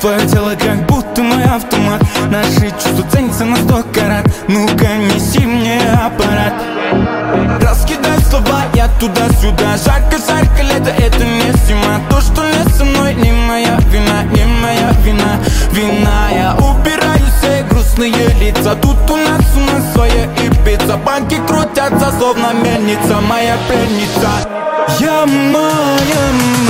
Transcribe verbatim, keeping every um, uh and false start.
Твое тело как будто мой автомат. Наши чувства ценятся на сто карат. Ну-ка неси мне аппарат. Раскидай слова, я туда-сюда. Жарко, жарко, лето, это не зима. То, что не со мной, не моя вина, не моя вина. Вина, я убираю все грустные лица. Тут у нас, у нас своя Ибица. Банки крутятся, словно мельница, моя пленница. Я моя